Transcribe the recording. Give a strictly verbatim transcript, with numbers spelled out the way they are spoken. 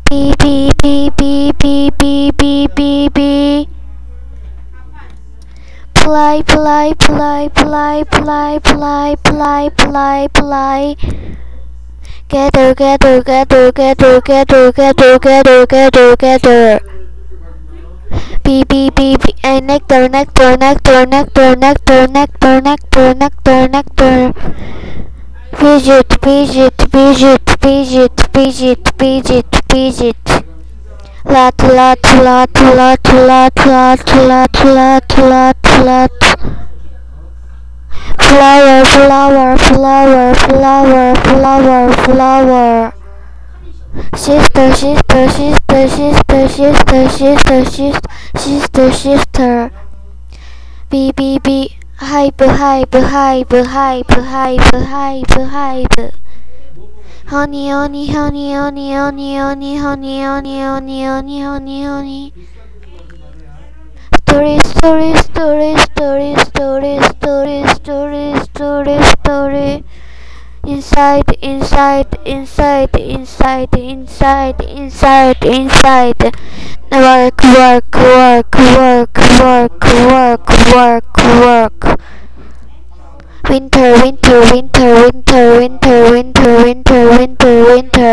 B B B B B B B B B. Play play play play play play play play play. Gather gather gather gather gather gather gather gather gather. B B B B. And nectar nectar nectar nectar nectar nectar nectar nectar nectar. Fidget fidget fidget fidget fidget fidget fidget. Lot lot lot lot lot lot lot lot lot lot. Flower flower flower flower flower flower. Sister sister sister sister sister sister sister sister sister. B B B. Hype hype hype hype hype hype hype. Honey honey honey honey honey honey honey honey honey honey honey honey. Story story story story story story story story story. Inside inside inside inside inside inside inside. Work work work work work work work work. Winter winter winter winter winter winter winter winter winter.